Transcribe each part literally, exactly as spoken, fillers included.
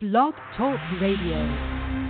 Blog Talk Radio.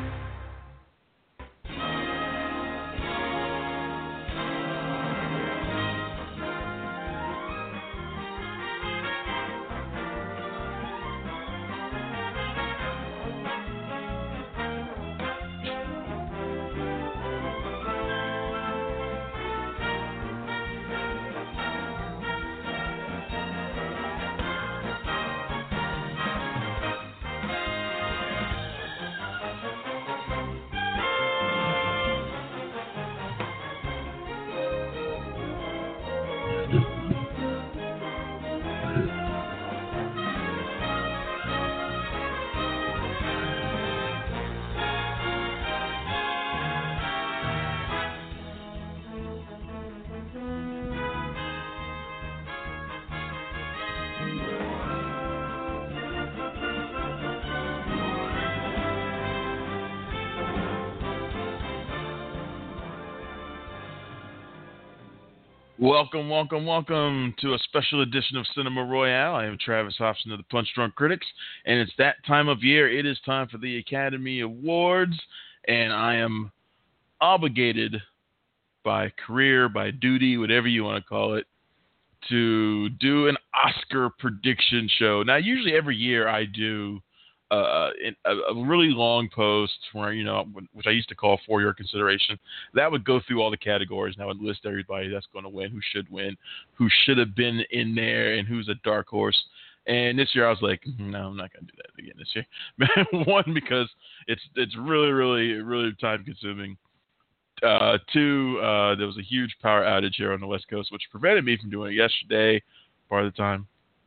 Welcome, welcome, welcome to a special edition of Cinema Royale. I am Travis Hobson of the Punch Drunk Critics, and it's that time of year. It is time for the Academy Awards, and I am obligated by career, by duty, whatever you want to call it, to do an Oscar prediction show. Now, usually every year I do Uh, a, a really long post where, you know, which I used to call For Your Consideration. That would go through all the categories, and I would list everybody that's going to win, who should win, who should have been in there, and who's a dark horse. And this year I was like, no, I'm not going to do that again this year. One, because it's it's really, really, really time consuming. Uh, two, uh, there was a huge power outage here on the West Coast, which prevented me from doing it yesterday part of the time.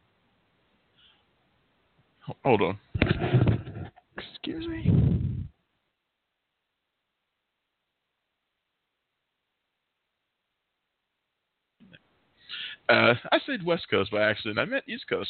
Hold on. Excuse me. Uh, I said West Coast by accident. I meant East Coast,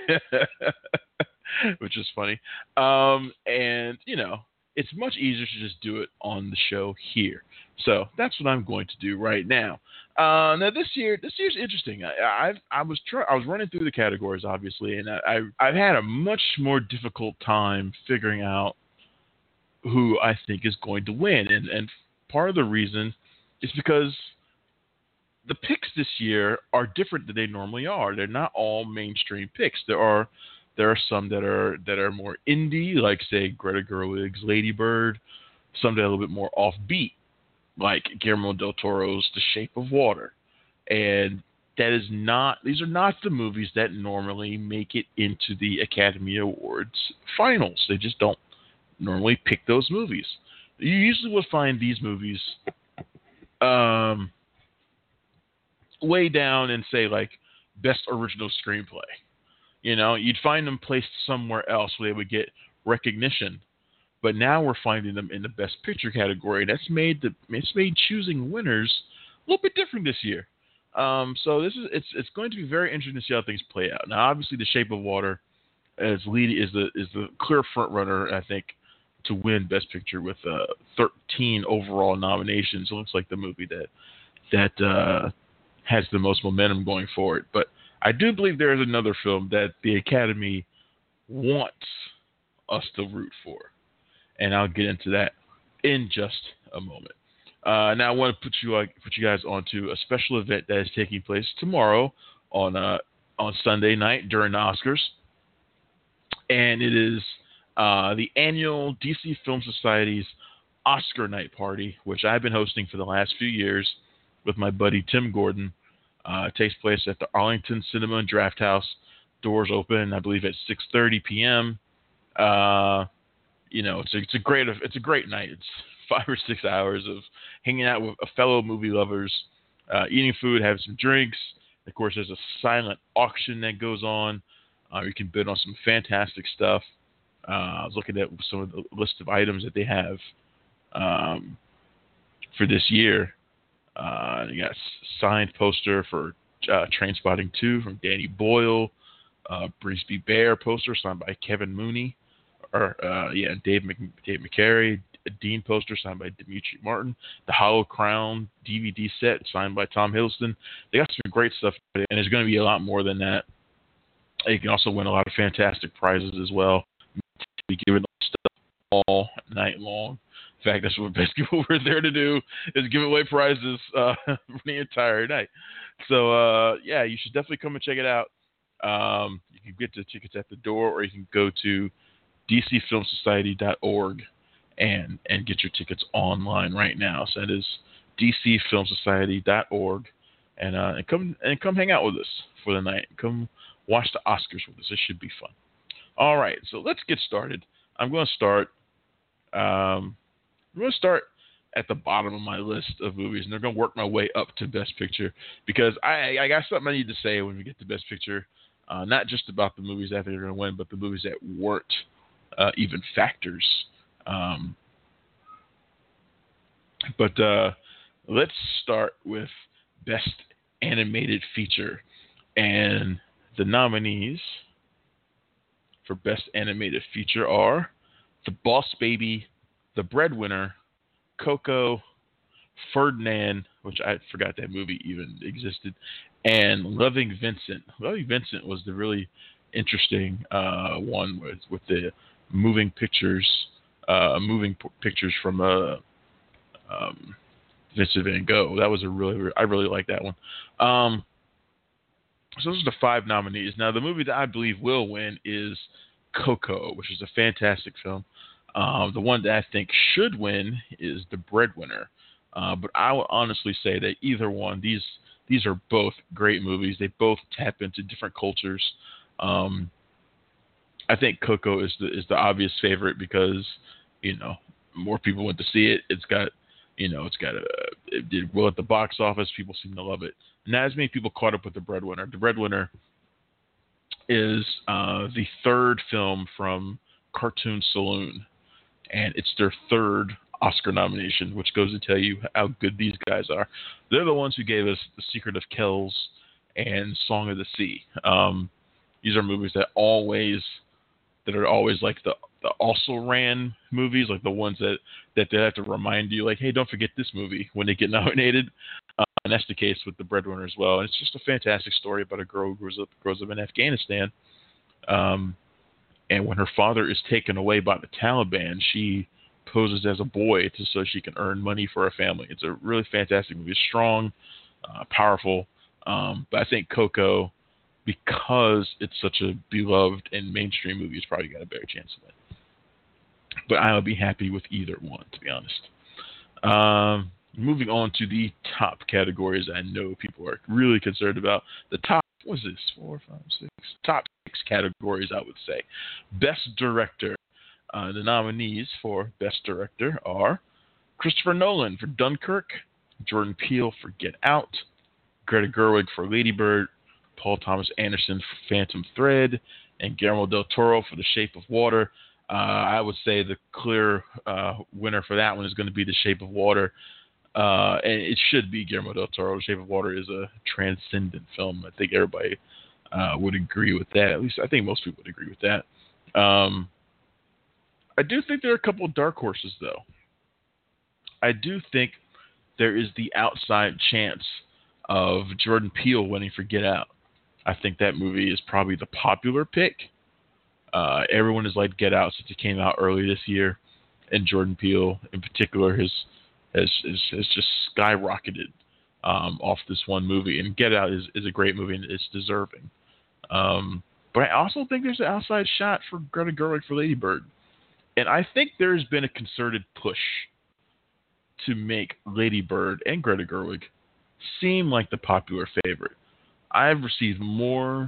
which is funny. Um, and, you know, it's much easier to just do it on the show here. So that's what I'm going to do right now. Uh, now this year, this year's interesting. I, I've, I was try, I was running through the categories, obviously, and I, I, I've had a much more difficult time figuring out who I think is going to win. And, and part of the reason is because the picks this year are different than they normally are. They're not all mainstream picks. There are there are some that are that are more indie, like say Greta Gerwig's Lady Bird. Some that are a little bit more offbeat, like Guillermo del Toro's The Shape of Water. And that is not, these are not the movies that normally make it into the Academy Awards finals. They just don't normally pick those movies. You usually will find these movies um, way down in, say, like, Best Original Screenplay. You know, you'd find them placed somewhere else where they would get recognition. But now we're finding them in the Best Picture category. That's made the it's made choosing winners a little bit different this year. Um, so this is it's it's going to be very interesting to see how things play out. Now, obviously, The Shape of Water is lead is the is the clear front runner, I think, to win Best Picture with uh, thirteen overall nominations. It looks like the movie that that uh, has the most momentum going forward. But I do believe there is another film that the Academy wants us to root for. And I'll get into that in just a moment. Uh, now I want to put you uh, put you guys onto a special event that is taking place tomorrow on uh, on Sunday night during the Oscars, and it is uh, the annual D C Film Society's Oscar Night Party, which I've been hosting for the last few years with my buddy Tim Gordon. Uh, it takes place at the Arlington Cinema and Draft House. Doors open, I believe, at six thirty p.m. Uh, You know, it's a, it's a great it's a great night. It's five or six hours of hanging out with fellow movie lovers, uh, eating food, having some drinks. Of course, there's a silent auction that goes on. Uh, you can bid on some fantastic stuff. Uh, I was looking at some of the list of items that they have um, for this year. Uh, you got a signed poster for uh, Trainspotting two from Danny Boyle, uh, Brisby Bear poster signed by Kevin Mooney. Or, uh, yeah, Dave, Mc, Dave McCary, a Dean poster signed by Demetri Martin, the Hollow Crown D V D set signed by Tom Hiddleston. They got some great stuff, and there's going to be a lot more than that. You can also win a lot of fantastic prizes as well. To be given all night long. In fact, that's what basically what we're there to do is give away prizes uh, for the entire night. So uh, yeah, you should definitely come and check it out. Um, you can get the tickets at the door, or you can go to d c film society dot org and and get your tickets online right now. So that is d c film society dot org, and uh, and come and come hang out with us for the night. Come watch the Oscars with us. It should be fun. All right, so let's get started. I'm going to start. Um, I'm going to start at the bottom of my list of movies, and they're going to work my way up to Best Picture because I, I got something I need to say when we get to Best Picture, uh, not just about the movies that they're going to win, but the movies that weren't uh, even factors. Um, but uh, let's start with Best Animated Feature, and the nominees for Best Animated Feature are The Boss Baby, The Breadwinner, Coco, Ferdinand, which I forgot that movie even existed, and Loving Vincent. Loving Vincent was the really interesting uh, one with, with the moving pictures, uh, moving p- pictures from uh, um, Vincent Van Gogh. That was a really, I really like that one. Um, so those are the five nominees. Now, the movie that I believe will win is Coco, which is a fantastic film. Um, the one that I think should win is The Breadwinner. Uh, but I will honestly say that either one, these these are both great movies. They both tap into different cultures. Um, I think Coco is the is the obvious favorite because, you know, more people went to see it. It's got, you know, it's got a it did well at the box office. People seem to love it. Not as many people caught up with The Breadwinner. The Breadwinner is uh, the third film from Cartoon Saloon, and it's their third Oscar nomination, which goes to tell you how good these guys are. They're the ones who gave us The Secret of Kells and Song of the Sea. Um, these are movies that always that are always like the the also ran movies, like the ones that, that they have to remind you, like, hey, don't forget this movie when they get nominated. Uh, and that's the case with The Breadwinner as well. And it's just a fantastic story about a girl who grows up grows up in Afghanistan. Um, and when her father is taken away by the Taliban, she poses as a boy to, so she can earn money for her family. It's a really fantastic movie. It's strong, uh, powerful. Um, but I think Coco, because it's such a beloved and mainstream movie, it's probably got a better chance of it. But I would be happy with either one, to be honest. Um, moving on to the top categories I know people are really concerned about. The top, what is this, four, five, six? Top six categories, I would say. Best Director. Uh, the nominees for Best Director are Christopher Nolan for Dunkirk, Jordan Peele for Get Out, Greta Gerwig for Lady Bird, Paul Thomas Anderson for Phantom Thread, and Guillermo del Toro for The Shape of Water. Uh, I would say the clear uh, winner for that one is going to be The Shape of Water. Uh, and it should be Guillermo del Toro. The Shape of Water is a transcendent film. I think everybody uh, would agree with that. At least I think most people would agree with that. Um, I do think there are a couple of dark horses, though. I do think there is the outside chance of Jordan Peele winning for Get Out. I think that movie is probably the popular pick. Uh, everyone has liked Get Out since it came out early this year, and Jordan Peele, in particular, has has has, has just skyrocketed um, off this one movie. And Get Out is, is a great movie, and it's deserving. Um, but I also think there's an outside shot for Greta Gerwig for Lady Bird, and I think there's been a concerted push to make Lady Bird and Greta Gerwig seem like the popular favorite. I've received more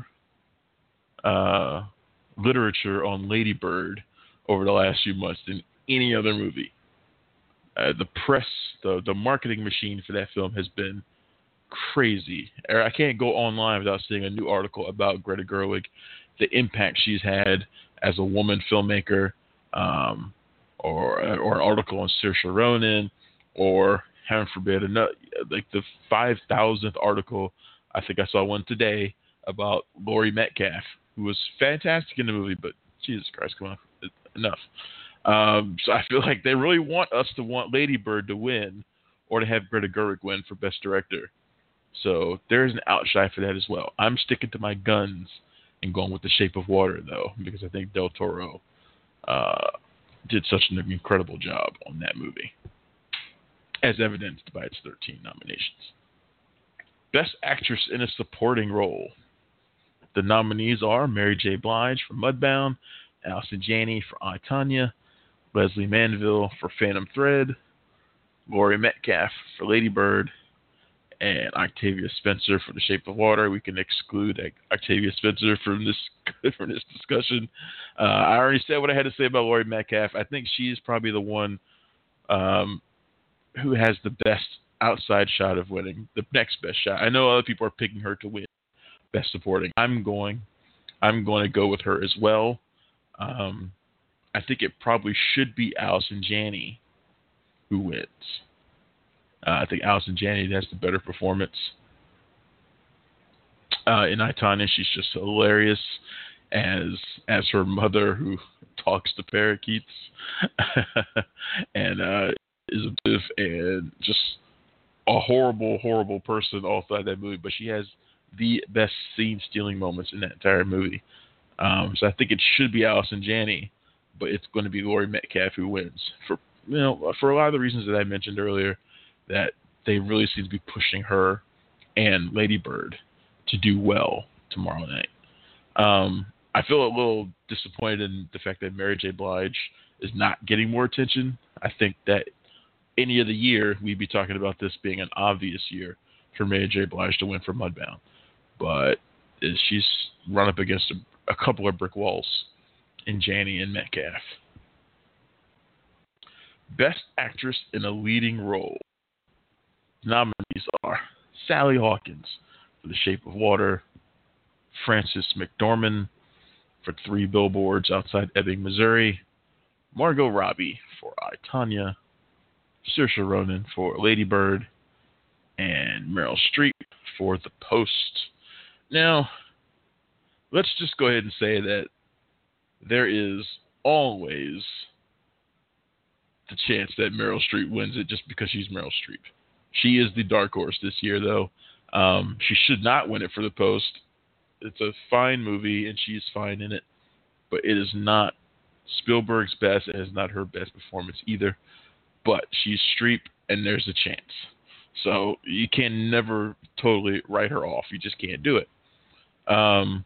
uh, literature on Lady Bird over the last few months than any other movie. Uh, the press, the the marketing machine for that film has been crazy. I can't go online without seeing a new article about Greta Gerwig, the impact she's had as a woman filmmaker, um, or or an article on Saoirse Ronan, or heaven forbid, another, like the five thousandth article. I think I saw one today about Laurie Metcalf, who was fantastic in the movie, but Jesus Christ, come on, enough. Um, so I feel like they really want us to want Lady Bird to win, or to have Greta Gerwig win for Best Director. So there's an outshine for that as well. I'm sticking to my guns and going with The Shape of Water, though, because I think Del Toro uh, did such an incredible job on that movie, as evidenced by its thirteen nominations. Best Actress in a Supporting Role. The nominees are Mary J. Blige for Mudbound, Allison Janney for I, Tonya, Leslie Manville for Phantom Thread, Laurie Metcalf for Lady Bird, and Octavia Spencer for The Shape of Water. We can exclude Octavia Spencer from this from this discussion. Uh, I already said what I had to say about Laurie Metcalf. I think she's probably the one um, who has the best outside shot of winning, the next best shot. I know other people are picking her to win Best Supporting. I'm going, I'm going to go with her as well. Um, I think it probably should be Allison Janney who wins. Uh, I think Allison Janney has the better performance. Uh, in I, Tonya, she's just hilarious as as her mother who talks to parakeets and uh, is abusive and just a horrible, horrible person all throughout that movie. But she has the best scene-stealing moments in that entire movie. Um, so I think it should be Allison Janney, but it's going to be Laurie Metcalf who wins for you know for a lot of the reasons that I mentioned earlier. That they really seem to be pushing her and Lady Bird to do well tomorrow night. Um, I feel a little disappointed in the fact that Mary J. Blige is not getting more attention. I think that any of the year we'd be talking about this being an obvious year for Mary J. Blige to win for Mudbound. But she's run up against a, a couple of brick walls in Janney and Metcalf. Best Actress in a Leading Role. Nominees are Sally Hawkins for The Shape of Water, Frances McDormand for Three Billboards Outside Ebbing, Missouri, Margot Robbie for I, Tonya, Saoirse Ronan for Lady Bird, and Meryl Streep for The Post. Now, let's just go ahead and say that there is always the chance that Meryl Streep wins it just because she's Meryl Streep. She is the dark horse this year, though. Um, she should not win it for The Post. It's a fine movie, and she's fine in it. But it is not Spielberg's best. It is not her best performance either. But she's Streep, and there's a chance. So you can never totally write her off. You just can't do it. Um,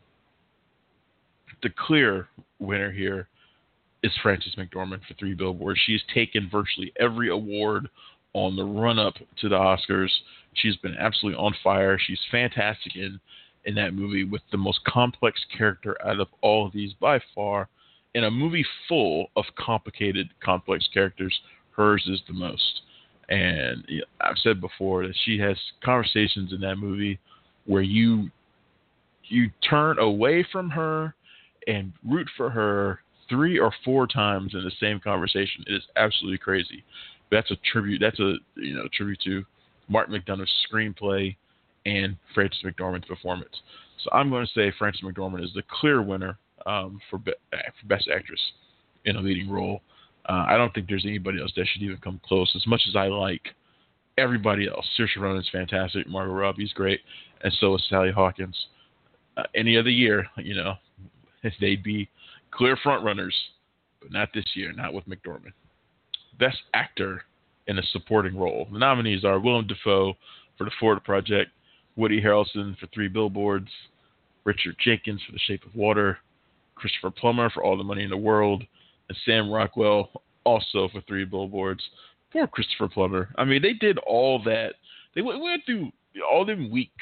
the clear winner here is Frances McDormand for Three Billboards. She's taken virtually every award on the run-up to the Oscars. She's been absolutely on fire. She's fantastic in, in that movie with the most complex character out of all of these by far. In a movie full of complicated, complex characters, hers is the most. And you know, I've said before that she has conversations in that movie where you you turn away from her and root for her three or four times in the same conversation. It is absolutely crazy. That's a tribute. That's a you know tribute to Martin McDonagh's screenplay and Frances McDormand's performance. So I'm going to say Frances McDormand is the clear winner um, for, be, for Best Actress in a Leading Role. Uh, I don't think there's anybody else that should even come close. As much as I like everybody else, Saoirse Ronan's fantastic, Margot Robbie's great, and so is Sally Hawkins. Uh, any other year, you know, they'd be clear front runners, but not this year. Not with McDormand. Best Actor in a Supporting Role. The nominees are Willem Dafoe for The Florida Project, Woody Harrelson for Three Billboards, Richard Jenkins for The Shape of Water, Christopher Plummer for All the Money in the World, and Sam Rockwell also for Three Billboards. Poor Christopher Plummer. I mean, they did all that. They went, went through all them weeks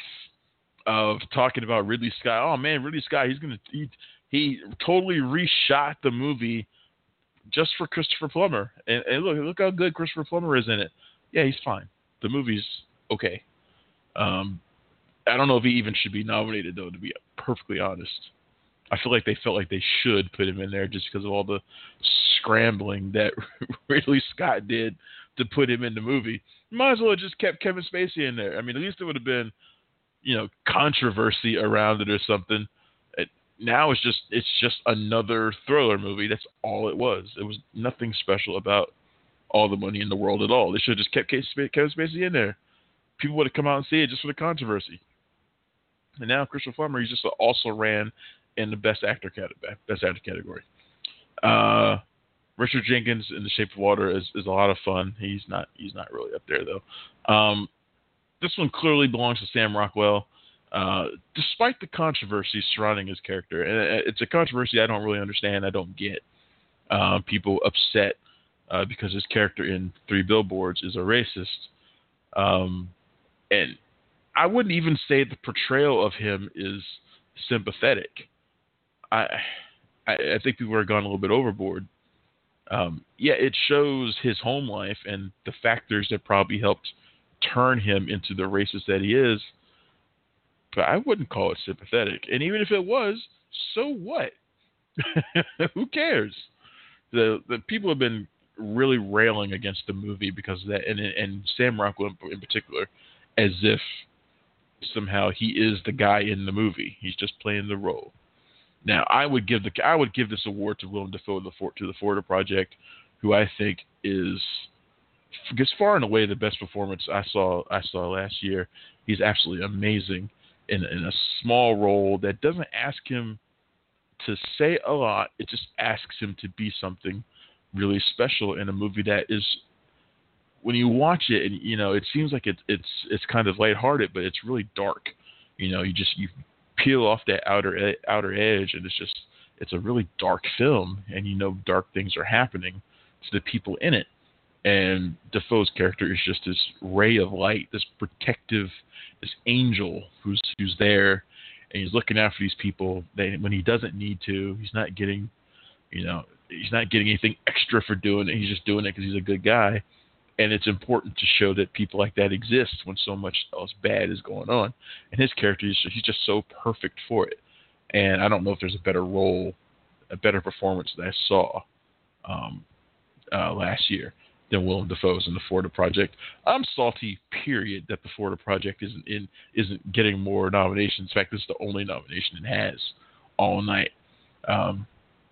of talking about Ridley Scott. Oh man, Ridley Scott, he's gonna he, he totally reshot the movie just for Christopher Plummer. And, and look, look how good Christopher Plummer is in it. Yeah, he's fine. The movie's okay. Um, I don't know if he even should be nominated, though, to be perfectly honest. I feel like they felt like they should put him in there just because of all the scrambling that Ridley Scott did to put him in the movie. Might as well have just kept Kevin Spacey in there. I mean, at least it would have been, you know, controversy around it or something. It, now it's just it's just another thriller movie. That's all it was. It was nothing special about All the Money in the World at all. They should have just kept Kevin Spacey in there. People would have come out and see it just for the controversy. And now Christopher Plummer, he just also ran in the Best Actor category. Best Actor category. Uh, Richard Jenkins in The Shape of Water is, is a lot of fun. He's not he's not really up there though. Um, this one clearly belongs to Sam Rockwell, uh, despite the controversy surrounding his character. And it's a controversy I don't really understand. I don't get. Uh, people upset uh, because his character in Three Billboards is a racist. Um, and I wouldn't even say the portrayal of him is sympathetic. I I, I think people are gone a little bit overboard. Um, yeah, it shows his home life and the factors that probably helped turn him into the racist that he is. But I wouldn't call it sympathetic. And even if it was, so what? Who cares? The the people have been really railing against the movie because of that, and and Sam Rockwell in particular, as if somehow he is the guy in the movie. He's just playing the role. Now, I would give the I would give this award to Willem Dafoe the to the Florida Project, who I think is gets far and away the best performance I saw I saw last year. He's absolutely amazing in in a small role that doesn't ask him to say a lot. It just asks him to be something really special in a movie that is, when you watch it, and you know, it seems like it's it's it's kind of lighthearted, but it's really dark. You know, you just you peel off that outer outer edge, and it's just it's a really dark film, and you know, dark things are happening to the people in it. And Dafoe's character is just this ray of light, this protective, this angel who's who's there. And he's looking after these people. They, when he doesn't need to, he's not getting, you know, he's not getting anything extra for doing it. He's just doing it because he's a good guy. And it's important to show that people like that exist when so much else bad is going on. And his character, is he's just so perfect for it. And I don't know if there's a better role, a better performance that I saw um, uh, last year than Willem Dafoe's in The Florida Project. I'm salty, period, that The Florida Project isn't in isn't getting more nominations. In fact, this is the only nomination it has all night. Um,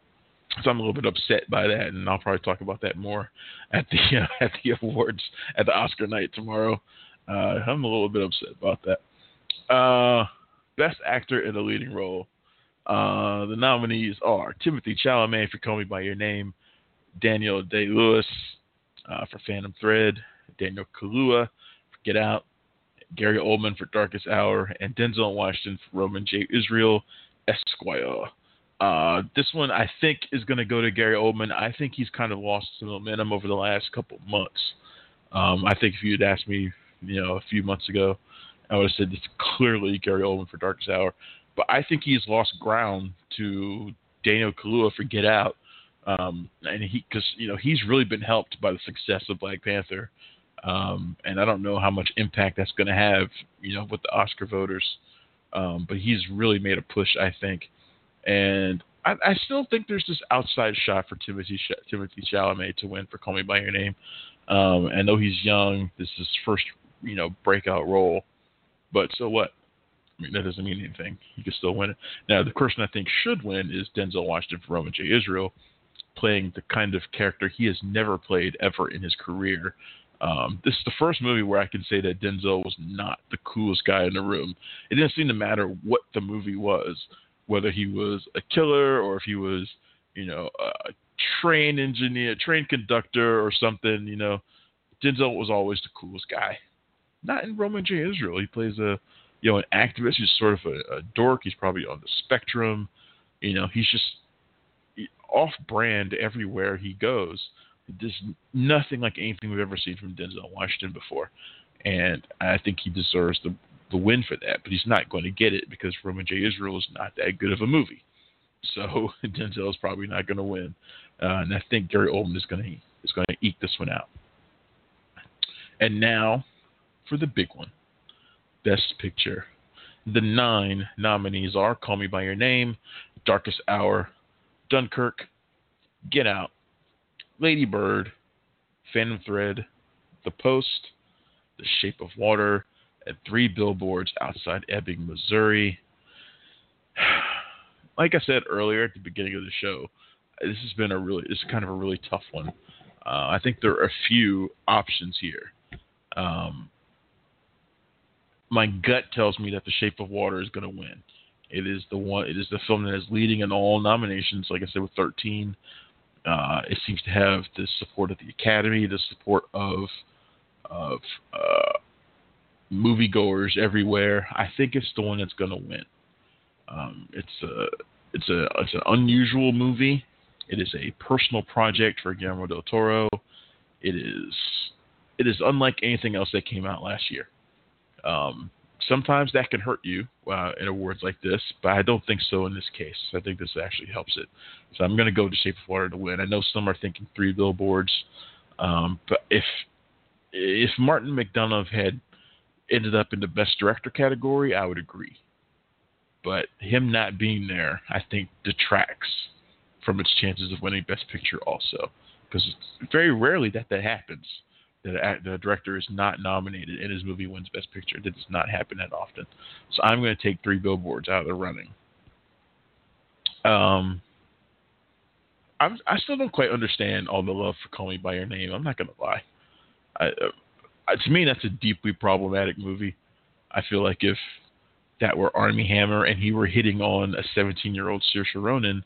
so I'm a little bit upset by that, and I'll probably talk about that more at the uh, at the awards at the Oscar night tomorrow. Uh, I'm a little bit upset about that. Uh, Best Actor in a Leading Role. Uh, the nominees are Timothée Chalamet for Call Me by Your Name, Daniel Day-Lewis Uh, for Phantom Thread, Daniel Kaluuya for Get Out, Gary Oldman for Darkest Hour, and Denzel Washington for Roman J. Israel, Esquire. Uh, this one, I think, is going to go to Gary Oldman. I think he's kind of lost some momentum over the last couple of months. Um, I think if you'd asked me, you know, a few months ago, I would have said it's clearly Gary Oldman for Darkest Hour. But I think he's lost ground to Daniel Kaluuya for Get Out. Um, and he, because you know, he's really been helped by the success of Black Panther, um, and I don't know how much impact that's going to have, you know, with the Oscar voters. Um, but he's really made a push, I think, and I, I still think there's this outside shot for Timothée Timothée Chalamet to win for Call Me by Your Name. Um, I know he's young; this is his first, you know, breakout role, but so what? I mean, that doesn't mean anything. He can still win it. Now, the person I think should win is Denzel Washington for Roman J. Israel, playing the kind of character he has never played ever in his career. Um, this is the first movie where I can say that Denzel was not the coolest guy in the room. It didn't seem to matter what the movie was, whether he was a killer or if he was, you know, a train engineer, train conductor or something. You know, Denzel was always the coolest guy. Not in Roman J. Israel. He plays a, you know, an activist. He's sort of a, a dork. He's probably on the spectrum. You know, he's just off-brand everywhere he goes. There's nothing like anything we've ever seen from Denzel Washington before, and I think he deserves the the win for that. But he's not going to get it because Roman J. Israel is not that good of a movie, so Denzel is probably not going to win. Uh, and I think Gary Oldman is going to is going to eke this one out. And now for the big one, Best Picture. The nine nominees are Call Me by Your Name, Darkest Hour, Dunkirk, Get Out, Lady Bird, Phantom Thread, The Post, The Shape of Water, and Three Billboards Outside Ebbing, Missouri. Like I said earlier at the beginning of the show, this has been a really, this is kind of a really tough one. Uh, I think there are a few options here. Um, my gut tells me that The Shape of Water is going to win. It is the one. It is the film that is leading in all nominations. Like I said, with thirteen, Uh, it seems to have the support of the Academy, the support of of uh, moviegoers everywhere. I think it's the one that's going to win. Um, it's a it's a it's an unusual movie. It is a personal project for Guillermo del Toro. It is it is unlike anything else that came out last year. Um, sometimes that can hurt you uh, in awards like this, but I don't think so in this case. I think this actually helps it. So I'm going to go to Shape of Water to win. I know some are thinking Three Billboards, um, but if if Martin McDonagh had ended up in the Best Director category, I would agree. But him not being there, I think, detracts from its chances of winning Best Picture also. Because it's very rarely that that happens, that a, the director is not nominated and his movie wins Best Picture. That does not happen that often. So I'm going to take Three Billboards out of the running. Um, I'm, I still don't quite understand all the love for Call Me By Your Name. I'm not going to lie. I, uh, to me, that's a deeply problematic movie. I feel like if that were Armie Hammer and he were hitting on a seventeen-year-old Saoirse Ronan,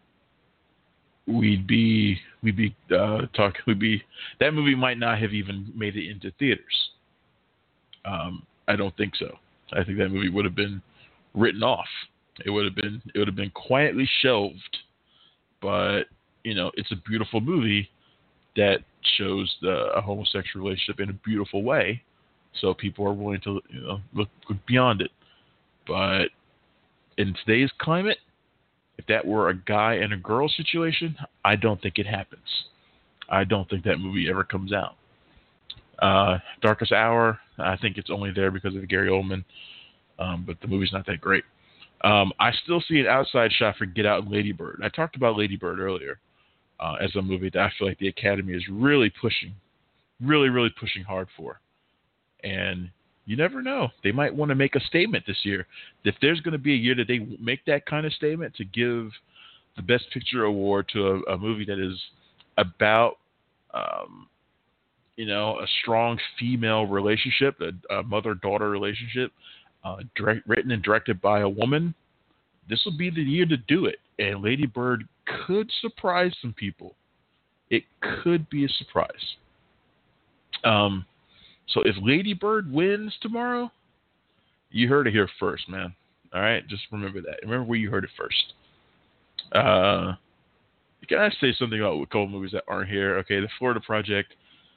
we'd be we'd be uh, talking. We'd be that movie might not have even made it into theaters. Um, I don't think so. I think that movie would have been written off. It would have been it would have been quietly shelved. But you know, it's a beautiful movie that shows the, a homosexual relationship in a beautiful way. So people are willing to you know look, look beyond it. But in today's climate, if that were a guy and a girl situation, I don't think it happens. I don't think that movie ever comes out. Uh, Darkest Hour, I think it's only there because of Gary Oldman, um, but the movie's not that great. Um, I still see an outside shot for Get Out and Lady Bird. I talked about Lady Bird earlier uh, as a movie that I feel like the Academy is really pushing, really, really pushing hard for. And you never know. They might want to make a statement this year. If there's going to be a year that they make that kind of statement to give the Best Picture award to a, a movie that is about, um, you know, a strong female relationship, a, a mother-daughter relationship, uh, direct, written and directed by a woman, this will be the year to do it. And Lady Bird could surprise some people. It could be a surprise. Um. So if Lady Bird wins tomorrow, you heard it here first, man. All right? Just remember that. Remember where you heard it first. Uh, can I say something about a couple movies that aren't here? Okay, the Florida Project.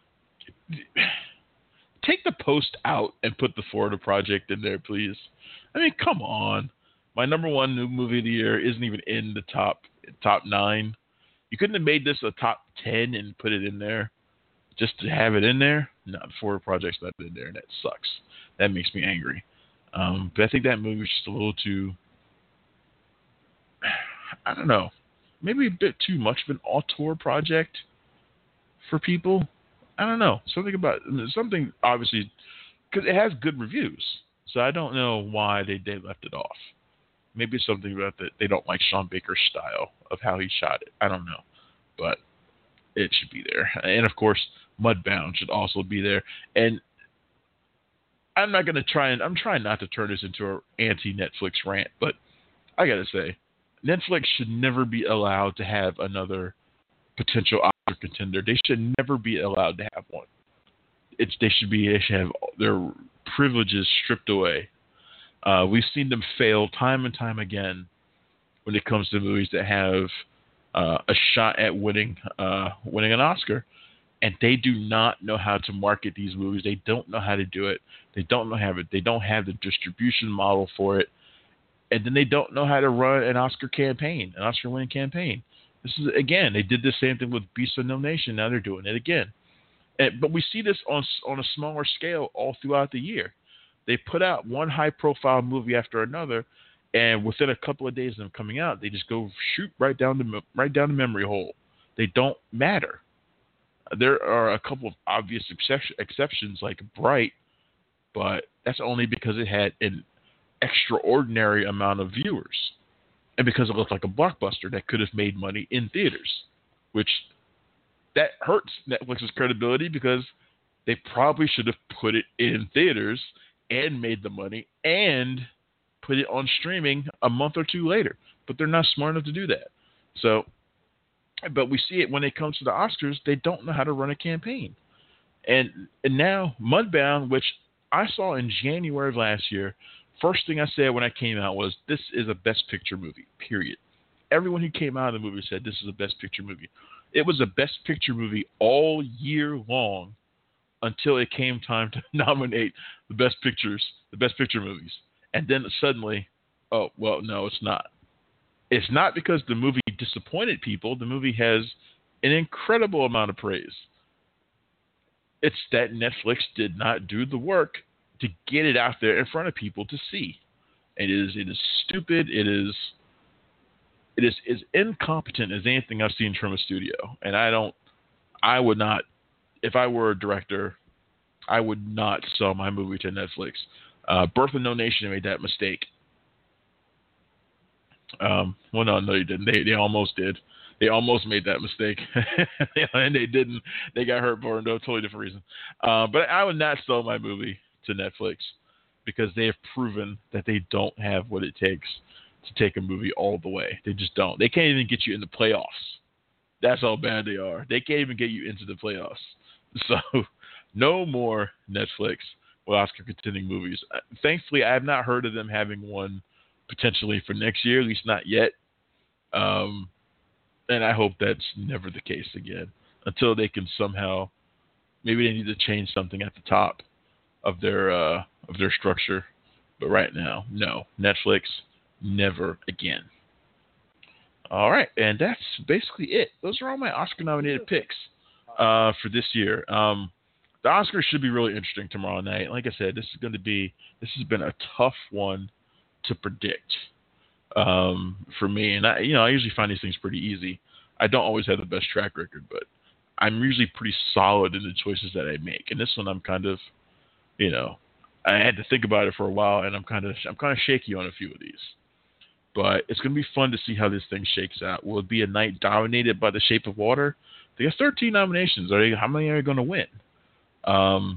Take the Post out and put the Florida Project in there, please. I mean, come on. My number one new movie of the year isn't even in the top top nine. You couldn't have made this a top ten and put it in there. Just to have it in there? No, the Florida Project's not in there, and that sucks. That makes me angry. Um, but I think that movie's just a little too, I don't know, maybe a bit too much of an auteur project for people. I don't know. Something about, something obviously, because it has good reviews. So I don't know why they, they left it off. Maybe it's something about that they don't like Sean Baker's style of how he shot it. I don't know. But it should be there. And of course, Mudbound should also be there. And I'm not going to try and I'm trying not to turn this into an anti-Netflix rant, but I got to say, Netflix should never be allowed to have another potential Oscar contender. They should never be allowed to have one. It's they should be they should have their privileges stripped away. Uh, we've seen them fail time and time again when it comes to movies that have uh, a shot at winning uh, winning an Oscar. And they do not know how to market these movies. They don't know how to do it. They don't know how it. They don't have the distribution model for it. And then they don't know how to run an Oscar campaign, an Oscar-winning campaign. This is again. They did the same thing with Beast of No Nation. Now they're doing it again. And, but we see this on on a smaller scale all throughout the year. They put out one high-profile movie after another, and within a couple of days of them coming out, they just go shoot right down the right down the memory hole. They don't matter. There are a couple of obvious exceptions like Bright, but that's only because it had an extraordinary amount of viewers and because it looked like a blockbuster that could have made money in theaters, which that hurts Netflix's credibility because they probably should have put it in theaters and made the money and put it on streaming a month or two later, but they're not smart enough to do that. So But we see it when it comes to the Oscars, they don't know how to run a campaign. And, and now Mudbound, which I saw in January of last year, first thing I said when I came out was, this is a Best Picture movie, period. Everyone who came out of the movie said this is a Best Picture movie. It was a Best Picture movie all year long until it came time to nominate the Best Pictures, the Best Picture movies. And then suddenly, oh, well, no, it's not. It's not because the movie disappointed people. The movie has an incredible amount of praise. It's that Netflix did not do the work to get it out there in front of people to see. It is it is stupid. It is it is as incompetent as anything I've seen from a studio. And I don't I would not, if I were a director, I would not sell my movie to Netflix. Uh, Birth of No Nation made that mistake. Um, well, no, no, they didn't. They they almost did. They almost made that mistake, and they didn't. They got hurt for a no, totally different reason. Uh, but I would not sell my movie to Netflix because they have proven that they don't have what it takes to take a movie all the way. They just don't. They can't even get you in the playoffs. That's how bad they are. They can't even get you into the playoffs. So no more Netflix with Oscar-contending movies. Thankfully, I have not heard of them having one potentially for next year, at least not yet. Um, and I hope that's never the case again until they can somehow, maybe they need to change something at the top of their uh, of their structure. But right now, no. Netflix, never again. All right, and that's basically it. Those are all my Oscar-nominated picks uh, for this year. Um, the Oscars should be really interesting tomorrow night. Like I said, this is going to be this has been a tough one to predict um, for me, and I, you know, I usually find these things pretty easy. I don't always have the best track record, but I'm usually pretty solid in the choices that I make. And this one, I'm kind of, you know, I had to think about it for a while, and I'm kind of I'm kind of shaky on a few of these. But it's going to be fun to see how this thing shakes out. Will it be a night dominated by The Shape of Water? They got thirteen nominations. Are they? How many are they going to win? Um,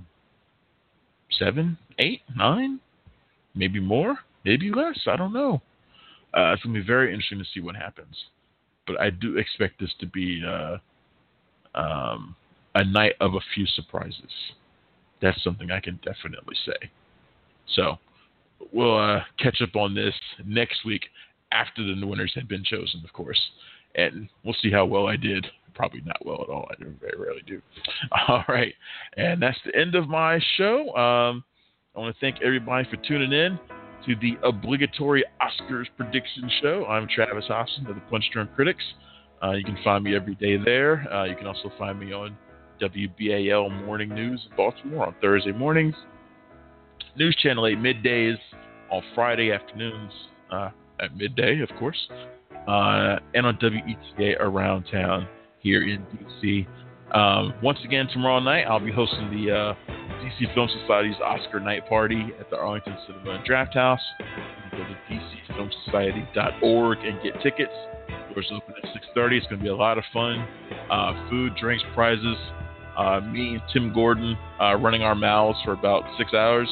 seven, eight, nine, maybe more, maybe less. I don't know. Uh, it's going to be very interesting to see what happens. But I do expect this to be uh, um, a night of a few surprises. That's something I can definitely say. So we'll uh, catch up on this next week after the winners had been chosen, of course. And we'll see how well I did. Probably not well at all. I very rarely do. All right. And that's the end of my show. Um, I want to thank everybody for tuning in to the obligatory Oscars prediction show. I'm Travis Hobson of the Punch Drunk Critics. Uh, you can find me every day there. Uh, you can also find me on W B A L Morning News in Baltimore on Thursday mornings. News Channel eight middays on Friday afternoons uh, at midday, of course. Uh, and on W E T A Around Town here in D C. Um, once again, tomorrow night, I'll be hosting the uh, D C Film Society's Oscar night party at the Arlington Cinema and Draft House. You can go to D C film society dot org and get tickets. Doors open at six thirty. It's going to be a lot of fun. Uh, food, drinks, prizes. Uh, me and Tim Gordon uh, running our mouths for about six hours.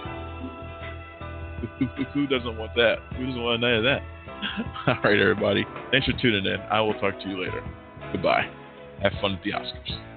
Who, who, who doesn't want that? Who doesn't want any of that? All right, everybody. Thanks for tuning in. I will talk to you later. Goodbye. Have fun at the Oscars.